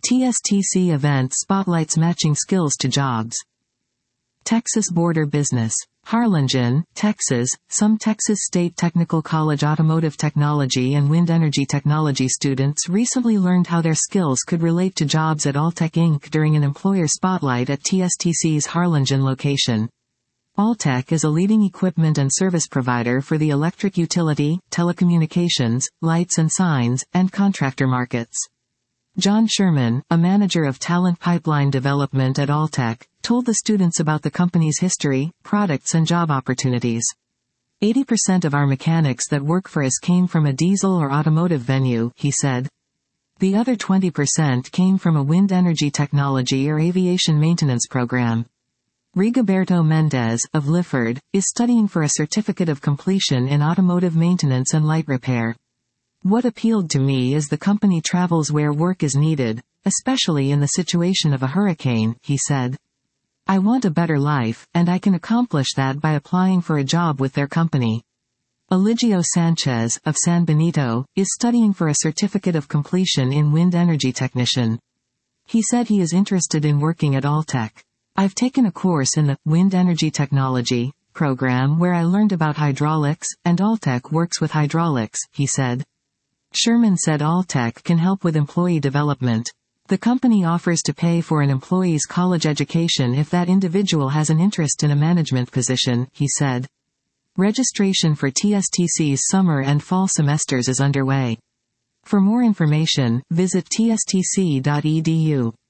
TSTC event spotlights matching skills to jobs. Texas Border Business. Harlingen, Texas. Some Texas State Technical College automotive technology and wind energy technology students recently learned how their skills could relate to jobs at Alltech Inc. during an employer spotlight at TSTC's Harlingen location. Alltech is a leading equipment and service provider for the electric utility, telecommunications, lights and signs, and contractor markets. John Sherman, a manager of talent pipeline development at Alltech, told the students about the company's history, products and job opportunities. 80% of our mechanics that work for us came from a diesel or automotive venue, he said. The other 20% came from a wind energy technology or aviation maintenance program. Rigoberto Mendez, of Lifford, is studying for a certificate of completion in automotive maintenance and light repair. What appealed to me is the company travels where work is needed, especially in the situation of a hurricane, he said. I want a better life, and I can accomplish that by applying for a job with their company. Eligio Sanchez, of San Benito, is studying for a certificate of completion in wind energy technician. He said he is interested in working at Alltech. I've taken a course in the wind energy technology program where I learned about hydraulics, and Alltech works with hydraulics, he said. Sherman said Alltech can help with employee development. The company offers to pay for an employee's college education if that individual has an interest in a management position, he said. Registration for TSTC's summer and fall semesters is underway. For more information, visit tstc.edu.